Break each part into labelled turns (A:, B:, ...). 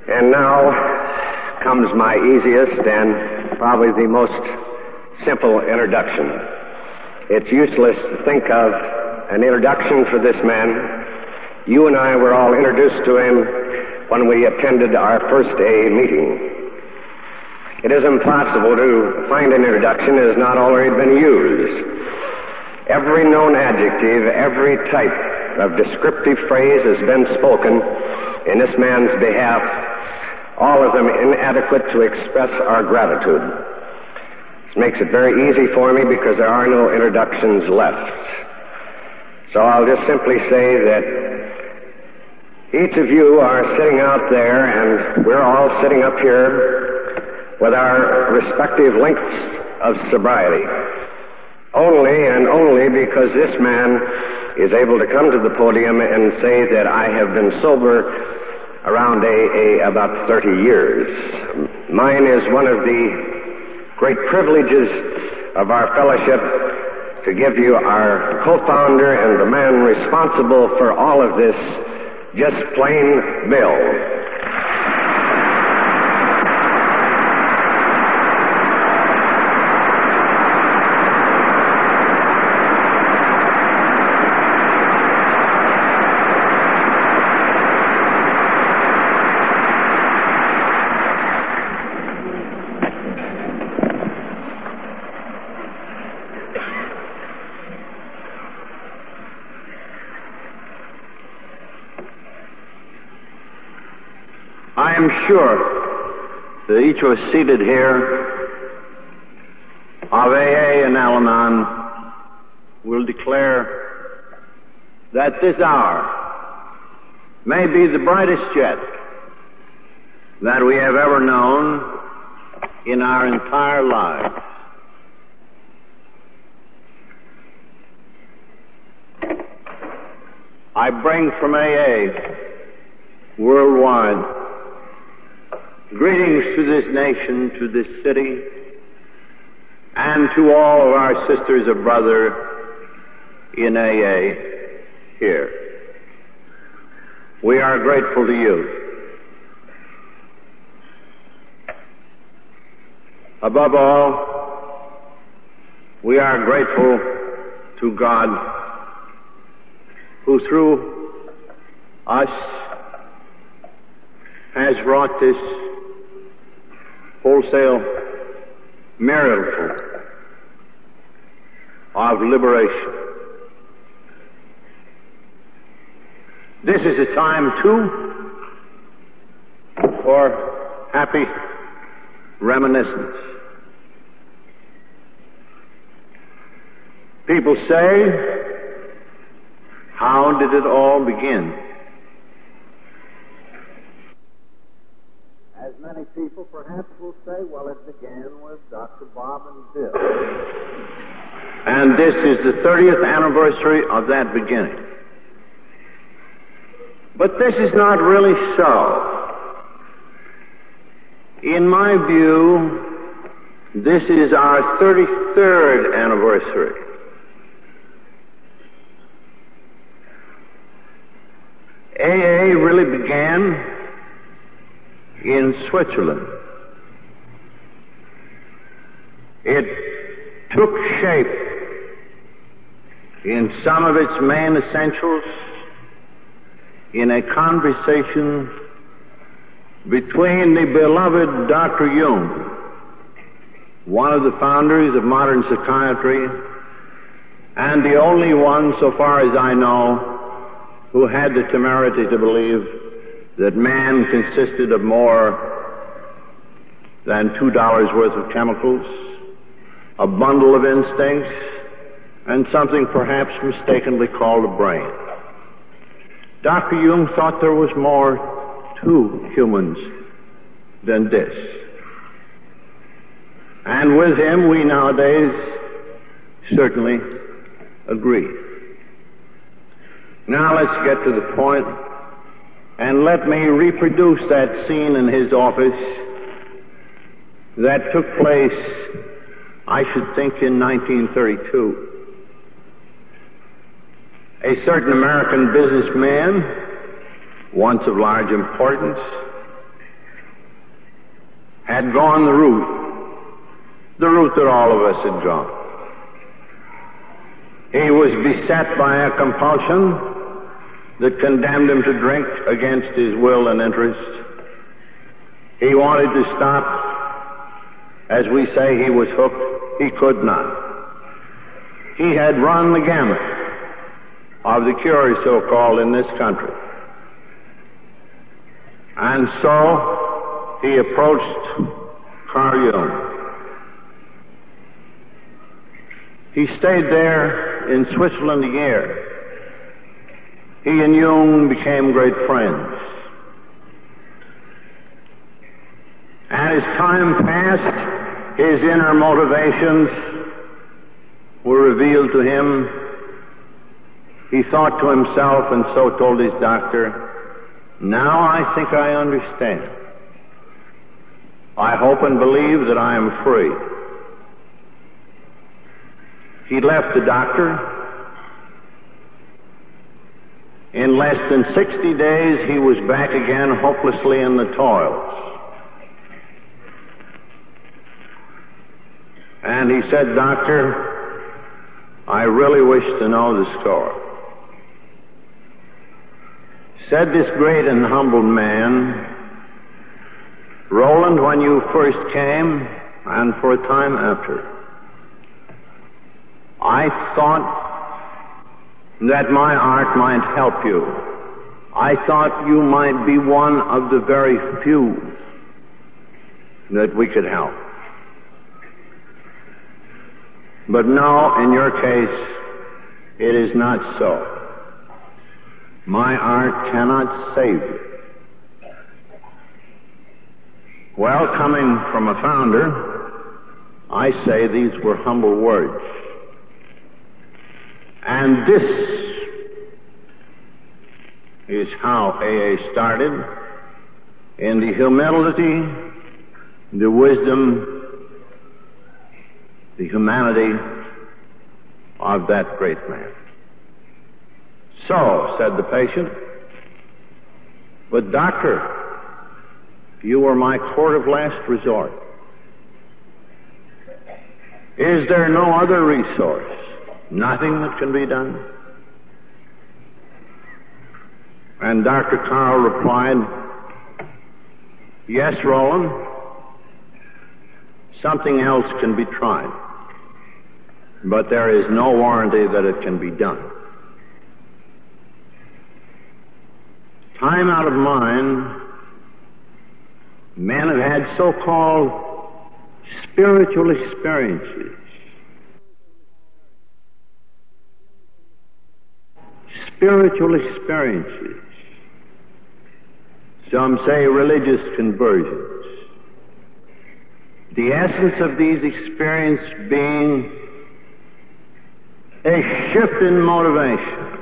A: And now comes my easiest and probably the most simple introduction. It's useless to think of an introduction for this man. You and I were all introduced to him when we attended our first AA meeting. It is impossible to find an introduction that has not already been used. Every known adjective, every type of descriptive phrase has been spoken in this man's behalf, all of them inadequate to express our gratitude. This makes it very easy for me because there are no introductions left. So I'll just simply say that each of you are sitting out there, and we're all sitting up here with our respective lengths of sobriety. Only and only because this man is able to come to the podium and say that I have been sober around AA about 30 years. Mine is one of the great privileges of our fellowship to give you our co-founder and the man responsible for all of this, just plain Bill.
B: I am sure that each of us seated here of AA and Al-Anon will declare that this hour may be the brightest yet that we have ever known in our entire lives. I bring from AA worldwide greetings to this nation, to this city, and to all of our sisters and brothers in AA here. We are grateful to you. Above all, we are grateful to God, who through us has wrought this wholesale miracle of liberation. This is a time, too, for happy reminiscence. People say, how did it all begin? As many people perhaps will say, well, it began with Dr. Bob and Bill. And this is the 30th anniversary of that beginning. But this is not really so. In my view, this is our 33rd anniversary. AA really began in Switzerland. It took shape in some of its main essentials in a conversation between the beloved Dr. Jung, one of the founders of modern psychiatry, and the only one, so far as I know, who had the temerity to believe that man consisted of more than $2 worth of chemicals, a bundle of instincts, and something perhaps mistakenly called a brain. Dr. Jung thought there was more to humans than this. And with him, we nowadays certainly agree. Now let's get to the point, and let me reproduce that scene in his office that took place, I should think, in 1932. A certain American businessman, once of large importance, had gone the route that all of us had gone. He was beset by a compulsion that condemned him to drink against his will and interest. He wanted to stop. As we say, he was hooked. He could not. He had run the gamut of the cures, so-called, in this country. And so he approached Carl Jung. He stayed there in Switzerland a year. He and Jung became great friends. And as time passed, his inner motivations were revealed to him. He thought to himself, and so told his doctor, "Now I think I understand. I hope and believe that I am free." He left the doctor. In less than 60 days, he was back again, hopelessly in the toils. And he said, "Doctor, I really wish to know the score." Said this great and humble man, "Roland, when you first came, and for a time after, I thought that my art might help you. I thought you might be one of the very few that we could help. But no, in your case, it is not so. My art cannot save you." Well, coming from a founder, I say these were humble words. And this is how AA started, in the humility, the wisdom, the humanity of that great man. "So," said the patient, "but doctor, you were my court of last resort. Is there no other resource? Nothing that can be done?" And Dr. Carl replied, "Yes, Roland, something else can be tried, but there is no warranty that it can be done." Time out of mind, men have had so-called spiritual experiences. Spiritual experiences. Some say religious conversions. The essence of these experiences being a shift in motivation,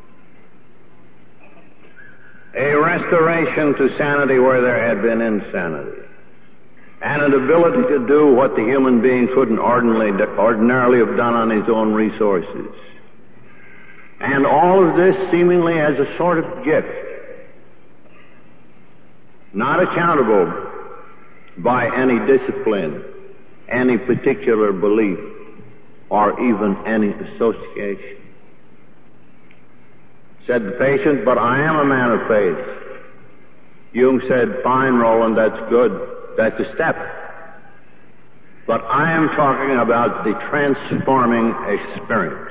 B: a restoration to sanity where there had been insanity, and an ability to do what the human being couldn't ordinarily have done on his own resources. And all of this seemingly as a sort of gift, not accountable by any discipline, any particular belief, or even any association. Said the patient, "But I am a man of faith." Jung said, "Fine, Roland, that's good. That's a step. But I am talking about the transforming experience.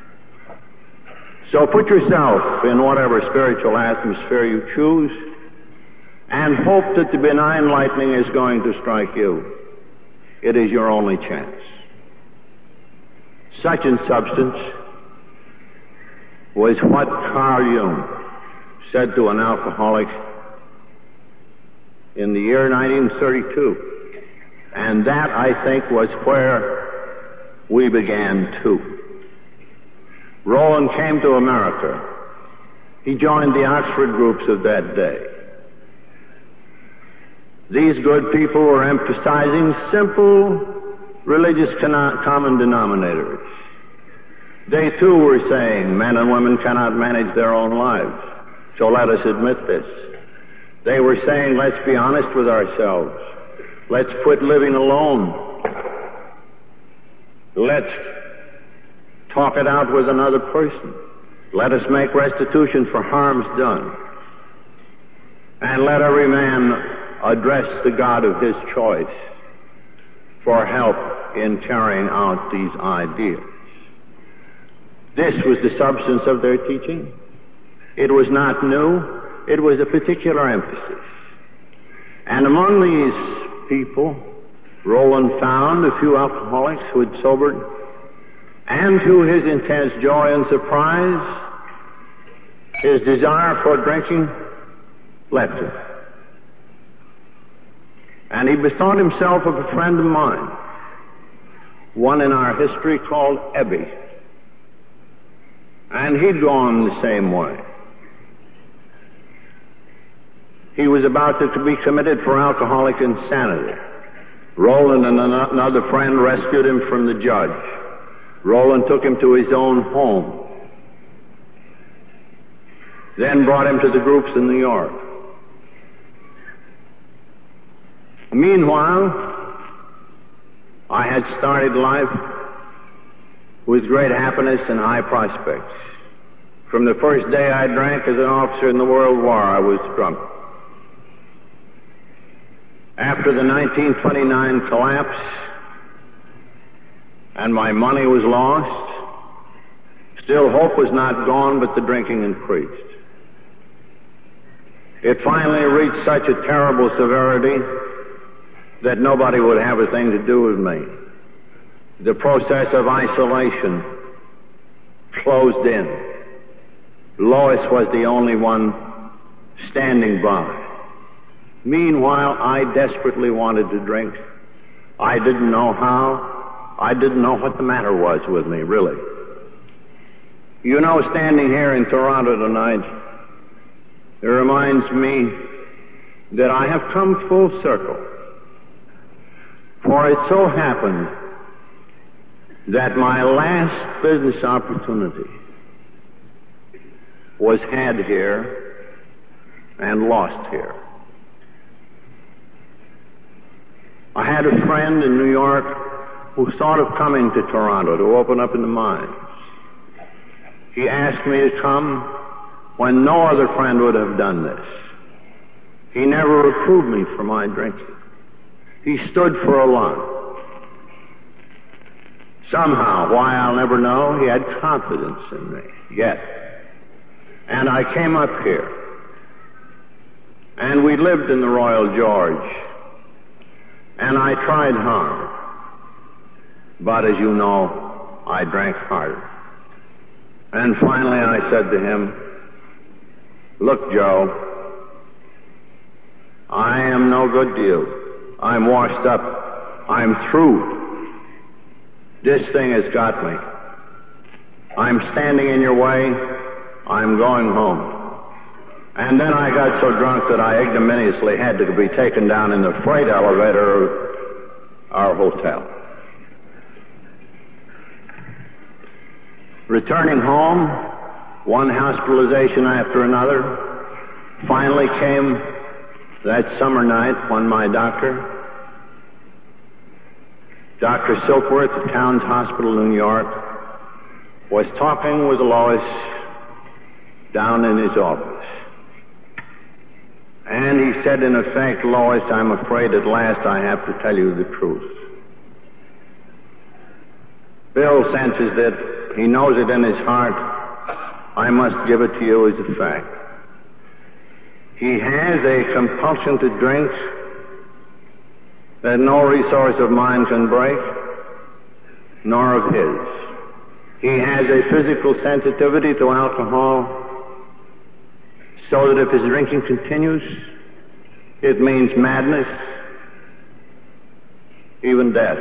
B: So put yourself in whatever spiritual atmosphere you choose and hope that the benign lightning is going to strike you. It is your only chance." Such in substance was what Carl Jung said to an alcoholic in the year 1932. And that, I think, was where we began too. Roland came to America. He joined the Oxford groups of that day. These good people were emphasizing simple religious common denominators. They too were saying men and women cannot manage their own lives, so let us admit this. They were saying, let's be honest with ourselves. Let's quit living alone. Let's talk it out with another person. Let us make restitution for harms done. And let every man address the God of his choice for help in carrying out these ideas. This was the substance of their teaching. It was not new. It was a particular emphasis. And among these people, Roland found a few alcoholics who had sobered, and to his intense joy and surprise, his desire for drinking left him. And he bethought himself of a friend of mine, one in our history called Ebby. And he'd gone the same way. He was about to be committed for alcoholic insanity. Roland and another friend rescued him from the judge. Roland took him to his own home, then brought him to the groups in New York. Meanwhile, I had started life with great happiness and high prospects. From the first day I drank as an officer in the World War, I was drunk. After the 1929 collapse and my money was lost, still hope was not gone, but the drinking increased. It finally reached such a terrible severity that nobody would have a thing to do with me. The process of isolation closed in. Lois was the only one standing by. Meanwhile, I desperately wanted to drink. I didn't know how. I didn't know what the matter was with me, really. You know, standing here in Toronto tonight, it reminds me that I have come full circle. For it so happened that my last business opportunity was had here and lost here. I had a friend in New York who thought of coming to Toronto to open up in the mines. He asked me to come when no other friend would have done this. He never reproved me for my drinking. He stood for a lot. Somehow, why I'll never know, he had confidence in me, yet. And I came up here. And we lived in the Royal George. And I tried hard. But as you know, I drank harder. And finally I said to him, "Look, Joe, I am no good to you. I'm washed up. I'm through. This thing has got me. I'm standing in your way. I'm going home." And then I got so drunk that I ignominiously had to be taken down in the freight elevator of our hotel. Returning home, one hospitalization after another, finally came that summer night when my doctor, Dr. Silkworth at Towns Hospital in New York, was talking with Lois down in his office. And he said, in effect, "Lois, I'm afraid at last I have to tell you the truth. Bill senses it. He knows it in his heart. I must give it to you as a fact. He has a compulsion to drink that no resource of mine can break, nor of his. He has a physical sensitivity to alcohol, so that if his drinking continues, it means madness, even death."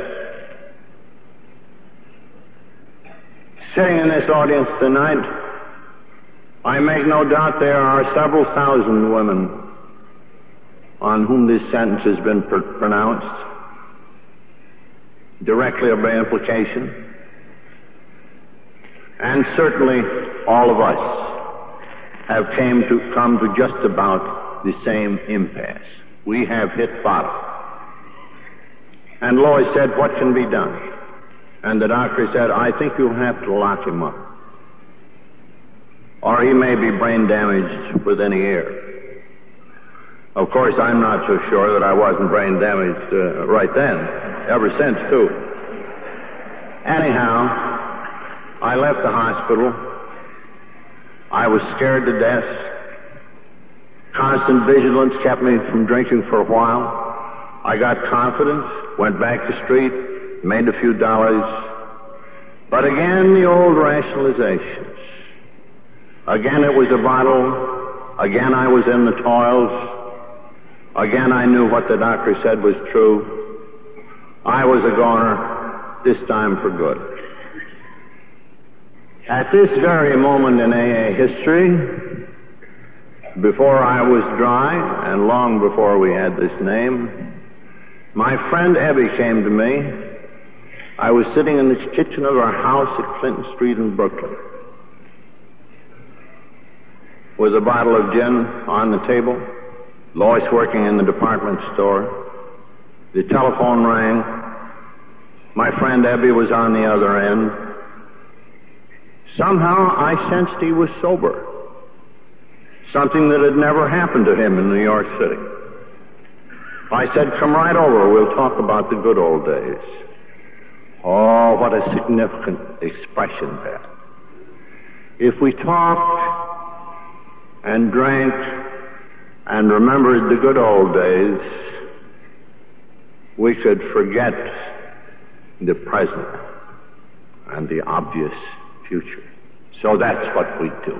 B: Sitting in this audience tonight, I make no doubt there are several thousand women on whom this sentence has been pronounced, directly or by implication. And certainly all of us have come to just about the same impasse. We have hit bottom. And Lois said, what can be done? And the doctor said, I think you'll have to lock him up, or he may be brain damaged within a year. Of course, I'm not so sure that I wasn't brain damaged right then, ever since, too. Anyhow, I left the hospital. I was scared to death. Constant vigilance kept me from drinking for a while. I got confidence, went back to the street, made a few dollars. But again, the old rationalizations. Again, it was a bottle. Again, I was in the toils. Again, I knew what the doctor said was true. I was a goner, this time for good. At this very moment in AA history, before I was dry, and long before we had this name, my friend Ebby came to me. I was sitting in the kitchen of our house at Clinton Street in Brooklyn, with a bottle of gin on the table. Lois working in the department store. The telephone rang. My friend Ebby was on the other end. Somehow I sensed he was sober. Something that had never happened to him in New York City. I said, come right over. We'll talk about the good old days. Oh, what a significant expression that. If we talked and drank and remembered the good old days, we could forget the present and the obvious future. So that's what we do.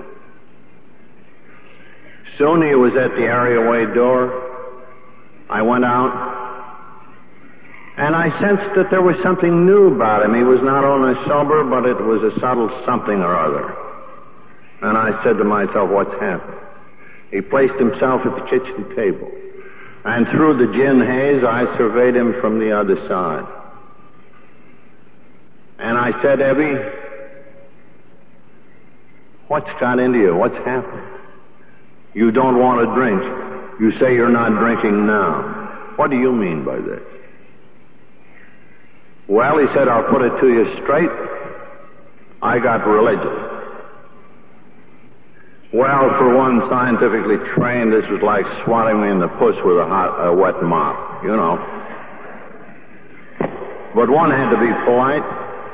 B: Soon he was at the areaway door. I went out, and I sensed that there was something new about him. He was not only sober, but it was a subtle something or other. And I said to myself, what's happened? He placed himself at the kitchen table, and through the gin haze, I surveyed him from the other side. And I said, Ebby, what's got into you? What's happened? You don't want to drink. You say you're not drinking now. What do you mean by this? Well, he said, I'll put it to you straight. I got religion. Well, for one scientifically trained, this was like swatting me in the puss with a wet mop, you know. But one had to be polite.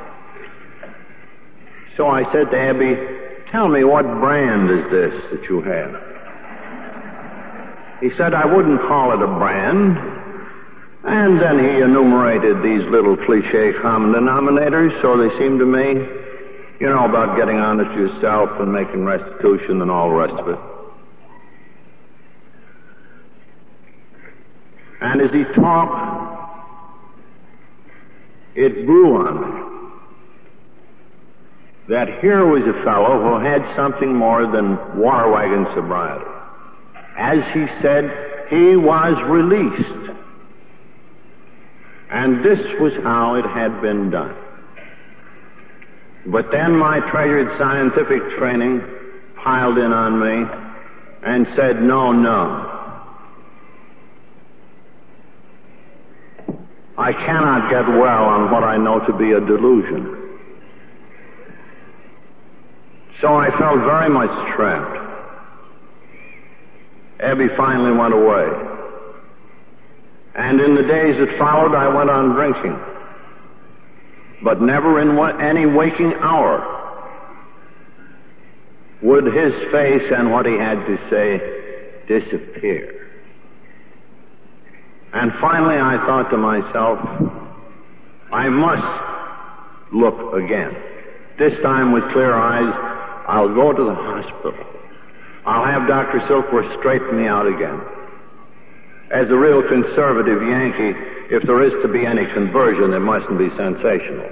B: So I said to Abby, tell me, what brand is this that you have? He said, I wouldn't call it a brand. And then he enumerated these little cliche common denominators, so they seemed to me, you know, about getting honest yourself and making restitution and all the rest of it. And as he talked, it grew on me that here was a fellow who had something more than water wagon sobriety. As he said, he was released. And this was how it had been done. But then my treasured scientific training piled in on me and said, no. I cannot get well on what I know to be a delusion. So I felt very much trapped. Abby finally went away. And in the days that followed, I went on drinking. But never in any waking hour would his face and what he had to say disappear. And finally I thought to myself, I must look again. This time with clear eyes, I'll go to the hospital. I'll have Dr. Silkworth straighten me out again. As a real conservative Yankee, if there is to be any conversion, it mustn't be sensational.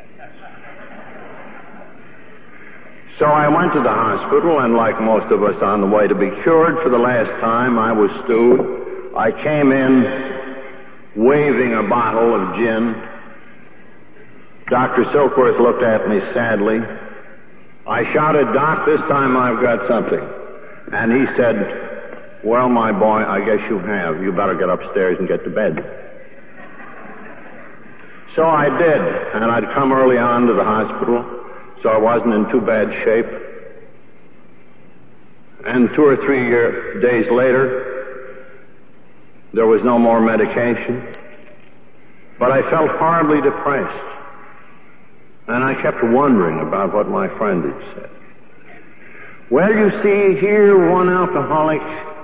B: So I went to the hospital, and like most of us on the way to be cured, for the last time I was stewed. I came in waving a bottle of gin. Dr. Silkworth looked at me sadly. I shouted, Doc, this time I've got something. And he said, well, my boy, I guess you have. You better get upstairs and get to bed. So I did, and I'd come early on to the hospital, so I wasn't in too bad shape. And 2 or 3 days later, there was no more medication, but I felt horribly depressed. And I kept wondering about what my friend had said. Well, you see, here one alcoholic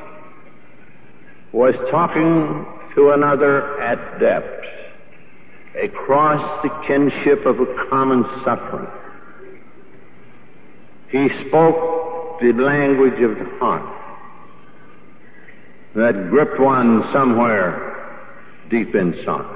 B: was talking to another at depth, across the kinship of a common suffering. He spoke the language of the heart that gripped one somewhere deep inside.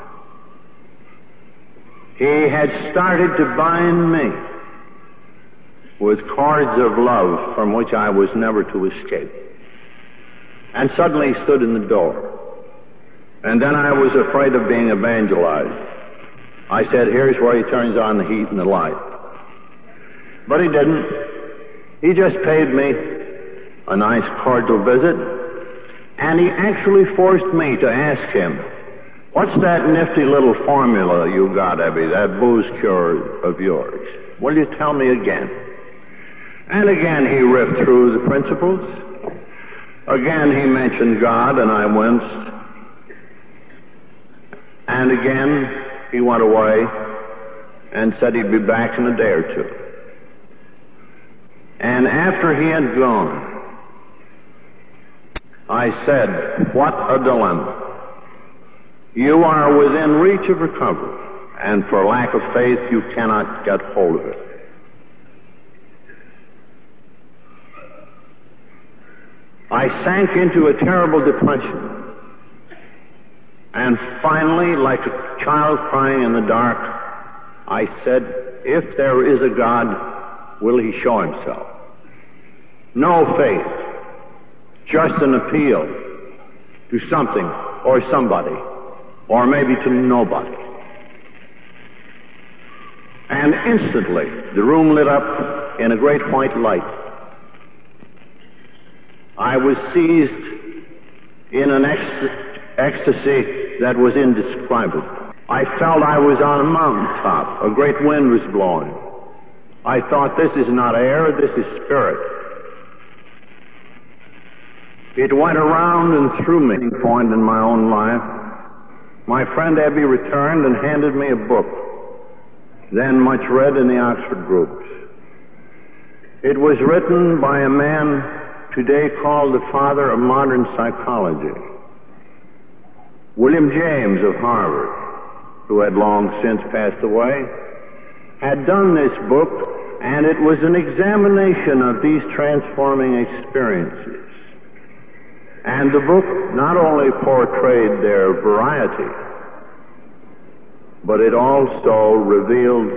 B: He had started to bind me with cords of love from which I was never to escape. And suddenly he stood in the door. And then I was afraid of being evangelized. I said, here's where he turns on the heat and the light. But he didn't. He just paid me a nice cordial visit, and he actually forced me to ask him, what's that nifty little formula you got, Ebby, that booze cure of yours? Will you tell me again? And again he riffed through the principles. Again he mentioned God, and I winced. And again he went away and said he'd be back in a day or two. And after he had gone, I said, what a dilemma. You are within reach of recovery, and for lack of faith you cannot get hold of it. I sank into a terrible depression. And finally, like a child crying in the dark, I said, if there is a God, will he show himself? No faith, just an appeal to something or somebody, or maybe to nobody. And instantly, the room lit up in a great white light. I was seized in an ecstasy that was indescribable. I felt I was on a mountaintop. A great wind was blowing. I thought, this is not air, this is spirit. It went around and through me, point in my own life. My friend Ebby returned and handed me a book, then much read in the Oxford groups. It was written by a man today called the father of modern psychology, William James of Harvard, who had long since passed away, had done this book, and it was an examination of these transforming experiences. And the book not only portrayed their variety, but it also revealed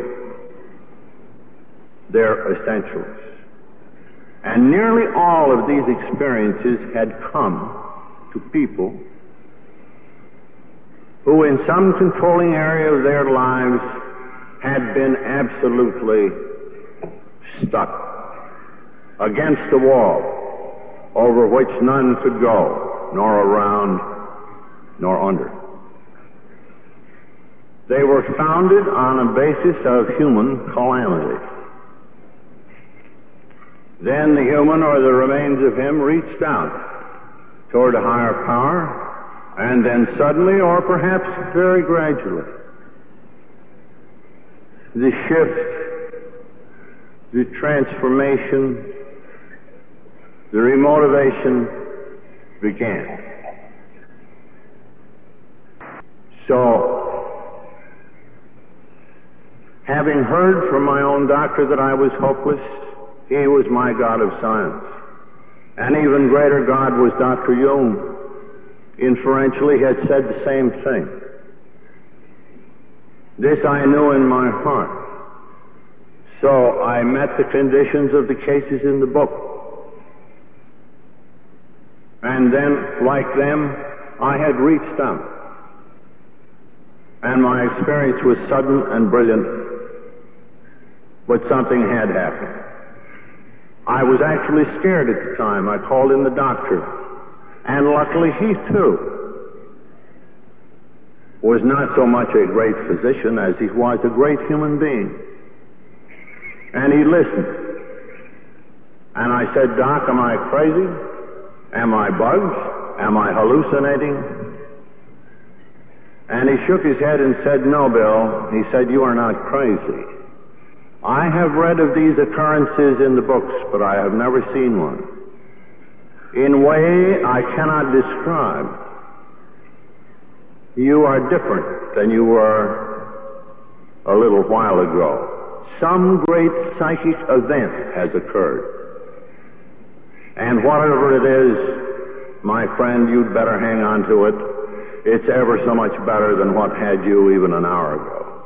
B: their essentials. And nearly all of these experiences had come to people who in some controlling area of their lives had been absolutely stuck against the wall over which none could go, nor around, nor under. They were founded on a basis of human calamity. Then the human, or the remains of him, reached out toward a higher power, and then suddenly, or perhaps very gradually, the shift, the transformation, the remotivation began. So, having heard from my own doctor that I was hopeless, he was my God of science. An even greater God was Dr. Jung. Inferentially, he had said the same thing. This I knew in my heart. So I met the conditions of the cases in the book. And then, like them, I had reached out. And my experience was sudden and brilliant, but something had happened. I was actually scared at the time. I called in the doctor, and luckily he too was not so much a great physician as he was a great human being. And he listened. And I said, Doc, am I crazy? Am I bugged? Am I hallucinating? And he shook his head and said, no, Bill. He said, you are not crazy. I have read of these occurrences in the books, but I have never seen one. In a way I cannot describe. You are different than you were a little while ago. Some great psychic event has occurred. And whatever it is, my friend, you'd better hang on to it. It's ever so much better than what had you even an hour ago.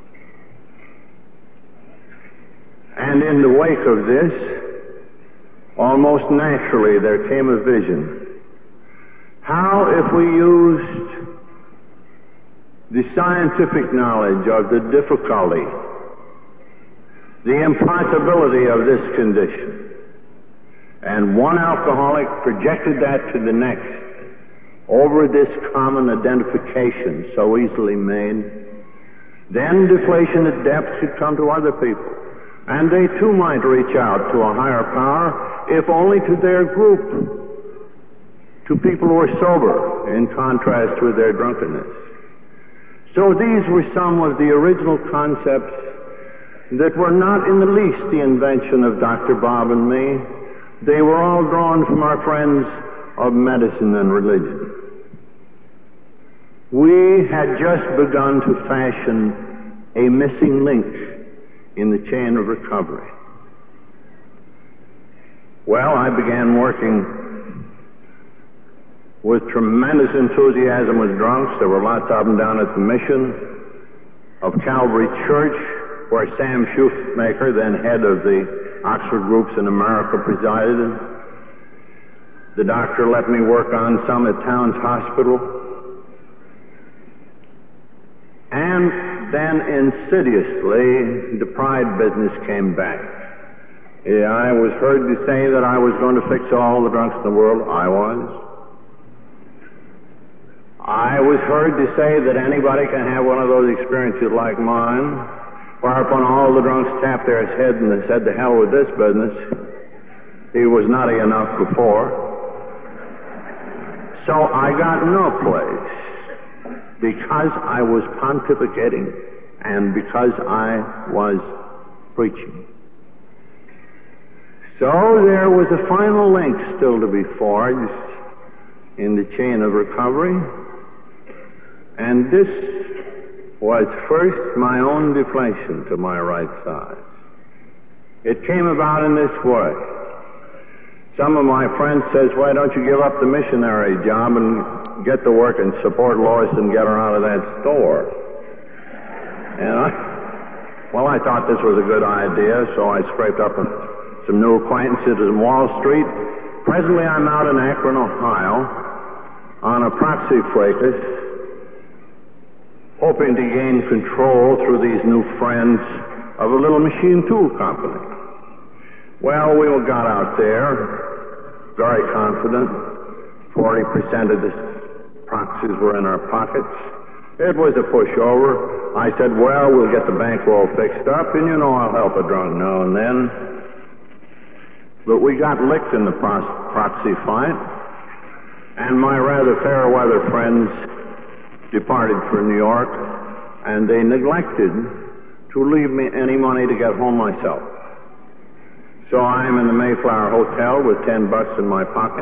B: And in the wake of this, almost naturally there came a vision. How if we used the scientific knowledge of the difficulty, the impossibility of this condition, and one alcoholic projected that to the next over this common identification so easily made, then deflation at depth should come to other people. And they too might reach out to a higher power, if only to their group, to people who are sober, in contrast with their drunkenness. So these were some of the original concepts that were not in the least the invention of Dr. Bob and me. They were all drawn from our friends of medicine and religion. We had just begun to fashion a missing link in the chain of recovery. Well, I began working with tremendous enthusiasm with drunks. There were lots of them down at the mission of Calvary Church, where Sam Shoemaker, then head of the Oxford groups in America, presided. The doctor let me work on some at Towns Hospital. And then insidiously, the pride business came back. I was heard to say that I was going to fix all the drunks in the world. I was. I was heard to say that anybody can have one of those experiences like mine. Whereupon all the drunks tapped their heads and they said, to hell with this business. He was nutty enough before. So I got no place because I was pontificating and because I was preaching. So there was a final link still to be forged in the chain of recovery. And this was first my own deflation to my right side. It came about in this way. Some of my friends says, why don't you give up the missionary job and get to work and support Lois and get her out of that store? And I thought this was a good idea, so I scraped up some new acquaintances in Wall Street. Presently I'm out in Akron, Ohio, on a proxy fracas, hoping to gain control through these new friends of a little machine tool company. Well, we got out there, very confident. 40% of the proxies were in our pockets. It was a pushover. I said, well, we'll get the bankroll fixed up, and I'll help a drunk now and then. But we got licked in the proxy fight, and my rather fair-weather friends departed for New York, and they neglected to leave me any money to get home myself. So I'm in the Mayflower Hotel with $10 in my pocket.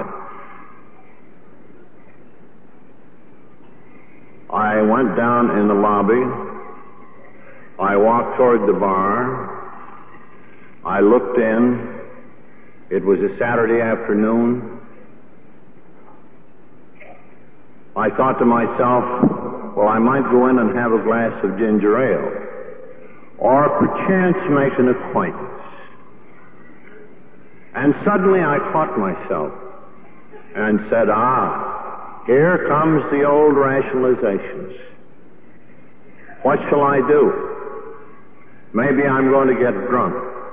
B: I went down in the lobby. I walked toward the bar. I looked in. It was a Saturday afternoon. I thought to myself, well, I might go in and have a glass of ginger ale, or perchance make an acquaintance. And suddenly I caught myself and said, here comes the old rationalizations. What shall I do? Maybe I'm going to get drunk.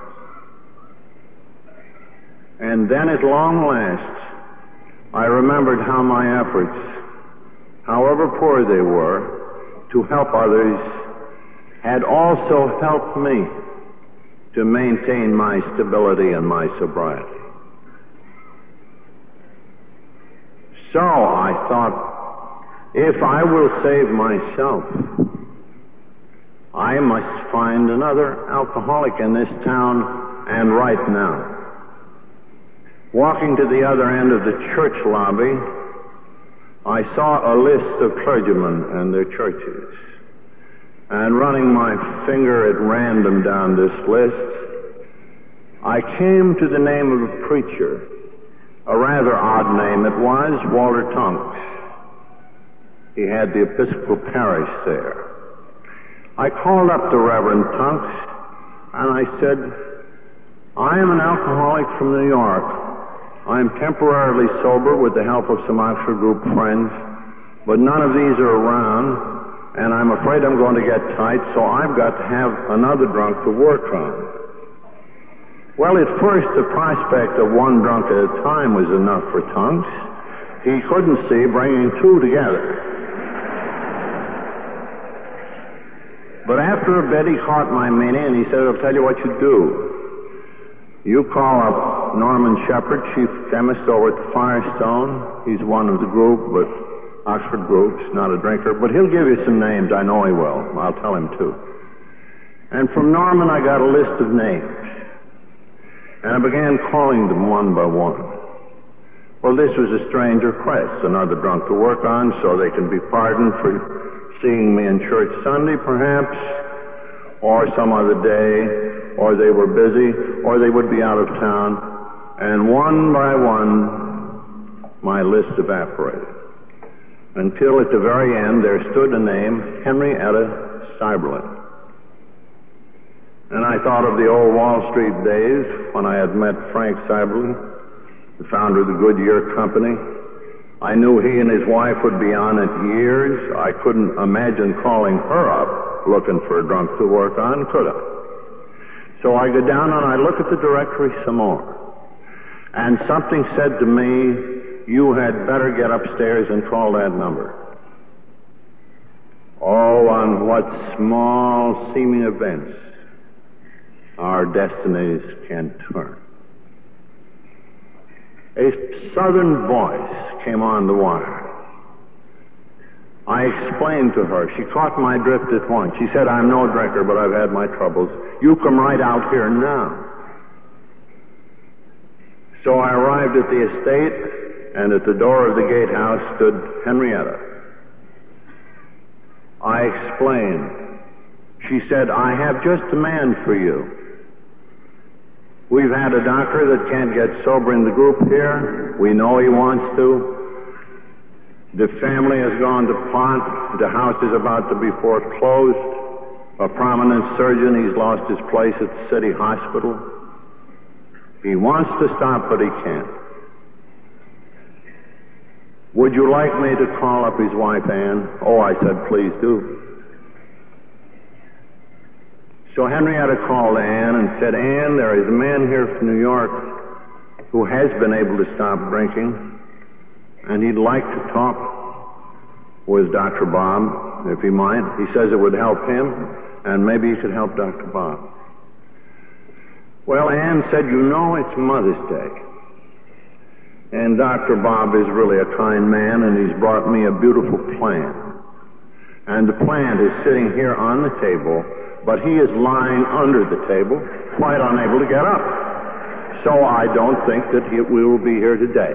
B: And then at long last, I remembered how my efforts, however poor they were, to help others had also helped me to maintain my stability and my sobriety. So I thought, if I will save myself, I must find another alcoholic in this town, and right now. Walking to the other end of the church lobby, I saw a list of clergymen and their churches. And running my finger at random down this list, I came to the name of a preacher. A rather odd name it was, Walter Tunks. He had the Episcopal parish there. I called up the Reverend Tunks, and I said, I am an alcoholic from New York. I am temporarily sober with the help of some Oxford Group friends, but none of these are around, and I'm afraid I'm going to get tight, so I've got to have another drunk to work on. Well, at first, the prospect of one drunk at a time was enough for Tunks. He couldn't see bringing two together. But after a bit, he caught my meaning, and he said, I'll tell you what you do. You call up Norman Shepard, chief chemist over at the Firestone. He's one of the group, but Oxford Group's not a drinker, but he'll give you some names. I know he will. I'll tell him too. And from Norman, I got a list of names. And I began calling them one by one. Well, this was a strange request, another drunk to work on, so they can be pardoned for seeing me in church Sunday, perhaps, or some other day, or they were busy, or they would be out of town. And one by one, my list evaporated. Until at the very end, there stood the name Henrietta Seiberling. And I thought of the old Wall Street days when I had met Frank Seiberling, the founder of the Goodyear Company. I knew he and his wife would be on it years. I couldn't imagine calling her up looking for a drunk to work on, could I? So I go down and I look at the directory some more. And something said to me, you had better get upstairs and call that number. Oh, on what small seeming events our destinies can turn. A southern voice came on the wire. I explained to her. She caught my drift at once. She said, I'm no drinker, but I've had my troubles. You come right out here now. So I arrived at the estate, and at the door of the gatehouse stood Henrietta. I explained. She said, I have just a man for you. We've had a doctor that can't get sober in the group here. We know he wants to. The family has gone to pot. The house is about to be foreclosed. A prominent surgeon, he's lost his place at the city hospital. He wants to stop, but he can't. Would you like me to call up his wife, Anne? Oh, I said, please do. So Henrietta called Anne and said, Anne, there is a man here from New York who has been able to stop drinking, and he'd like to talk with Dr. Bob, if he might. He says it would help him, and maybe he could help Dr. Bob. Well, Anne said, you know, it's Mother's Day. And Dr. Bob is really a kind man, and he's brought me a beautiful plant. And the plant is sitting here on the table, but he is lying under the table, quite unable to get up. So I don't think that we will be here today.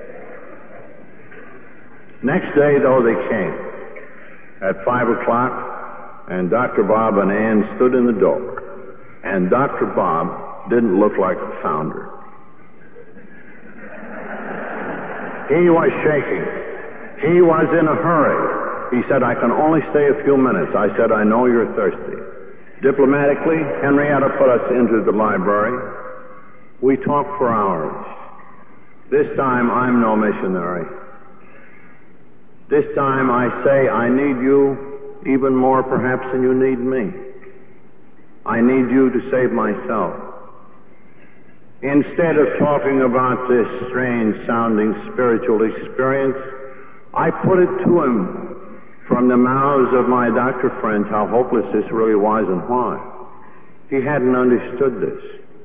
B: Next day, though, they came at 5 o'clock, and Dr. Bob and Ann stood in the door. And Dr. Bob didn't look like the founder. He was shaking. He was in a hurry. He said, I can only stay a few minutes. I said, I know you're thirsty. Diplomatically, Henrietta put us into the library. We talked for hours. This time, I'm no missionary. This time, I say, I need you even more perhaps than you need me. I need you to save myself. Instead of talking about this strange-sounding spiritual experience, I put it to him from the mouths of my doctor friends how hopeless this really was and why. He hadn't understood this.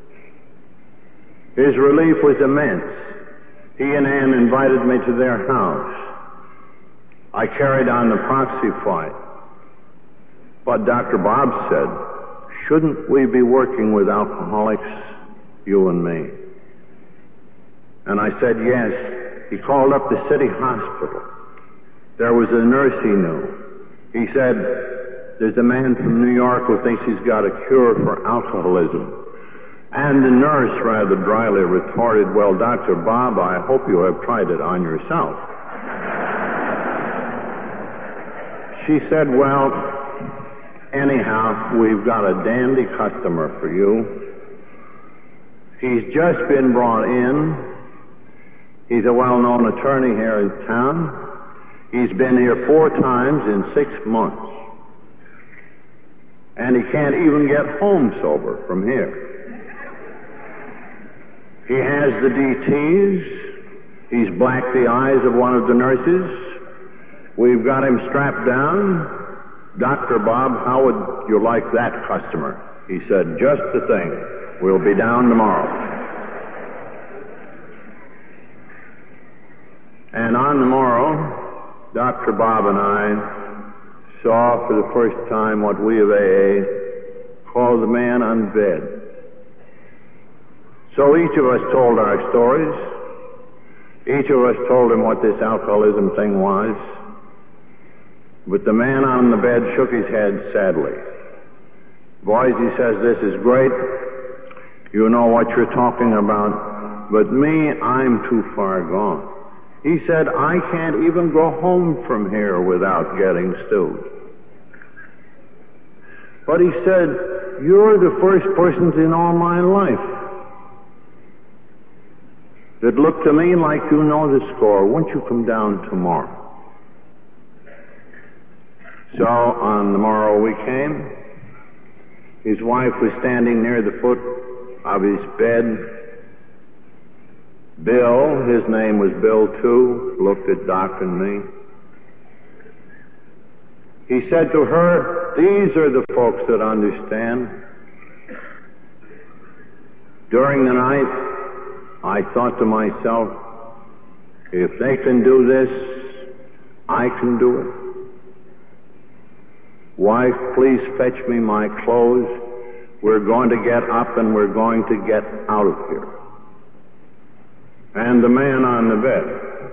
B: His relief was immense. He and Ann invited me to their house. I carried on the proxy fight. But Dr. Bob said, shouldn't we be working with alcoholics, you and me? And I said, yes. He called up the city hospital. There was a nurse he knew. He said, there's a man from New York who thinks he's got a cure for alcoholism. And the nurse rather dryly retorted, well, Dr. Bob, I hope you have tried it on yourself. She said, well, anyhow, we've got a dandy customer for you. He's just been brought in. He's a well-known attorney here in town. He's been here 4 times in 6 months. And he can't even get home sober from here. He has the DTs. He's blacked the eyes of one of the nurses. We've got him strapped down. Dr. Bob, how would you like that customer? He said, just the thing. We'll be down tomorrow. And on the morrow, Dr. Bob and I saw for the first time what we of AA call the man on bed. So each of us told our stories. Each of us told him what this alcoholism thing was. But the man on the bed shook his head sadly. Boys, he says, this is great. You know what you're talking about. But me, I'm too far gone. He said, I can't even go home from here without getting stewed. But he said, you're the first persons in all my life that look to me like you know the score. Won't you come down tomorrow? So on the morrow we came. His wife was standing near the foot of his bed. Bill, his name was Bill too, looked at Doc and me. He said to her, these are the folks that understand. During the night, I thought to myself, if they can do this, I can do it. Wife, please fetch me my clothes. We're going to get up and we're going to get out of here. And the man on the bed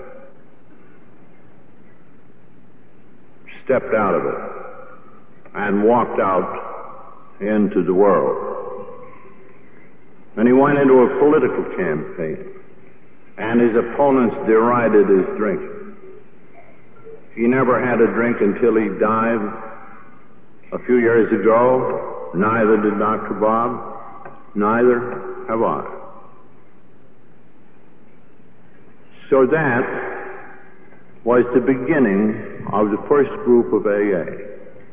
B: stepped out of it and walked out into the world. And he went into a political campaign, and his opponents derided his drink. He never had a drink until he died a few years ago. Neither did Dr. Bob. Neither have I. So that was the beginning of the first group of AA.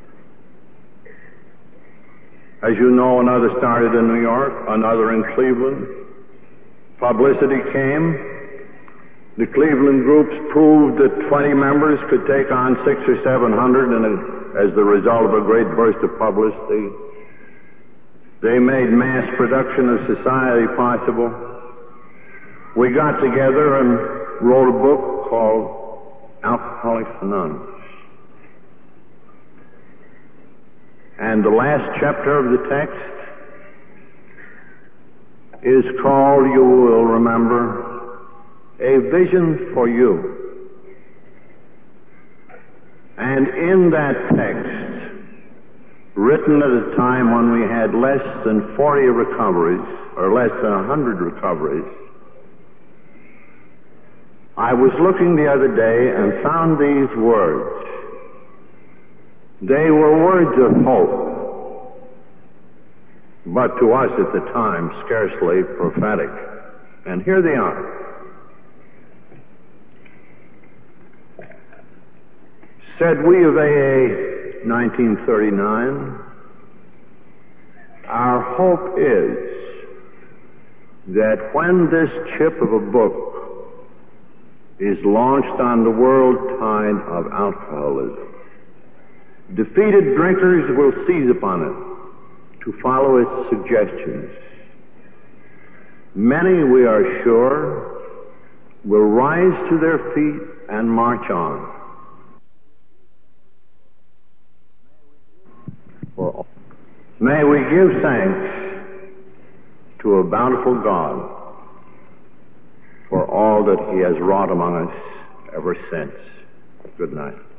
B: As you know, another started in New York, another in Cleveland. Publicity came. The Cleveland groups proved that 20 members could take on 600 or 700, and as the result of a great burst of publicity, they made mass production of society possible. We got together and wrote a book called Alcoholics Anonymous. And the last chapter of the text is called, you will remember, A Vision for You. And in that text, written at a time when we had less than 40 recoveries, or less than 100 recoveries, I was looking the other day and found these words. They were words of hope, but to us at the time, scarcely prophetic. And here they are. Said we of AA, 1939, our hope is that when this chip of a book is launched on the world tide of alcoholism, Defeated drinkers will seize upon it to follow its suggestions. Many, we are sure, will rise to their feet and march on. May we give thanks to a bountiful God for all that He has wrought among us ever since. Good night.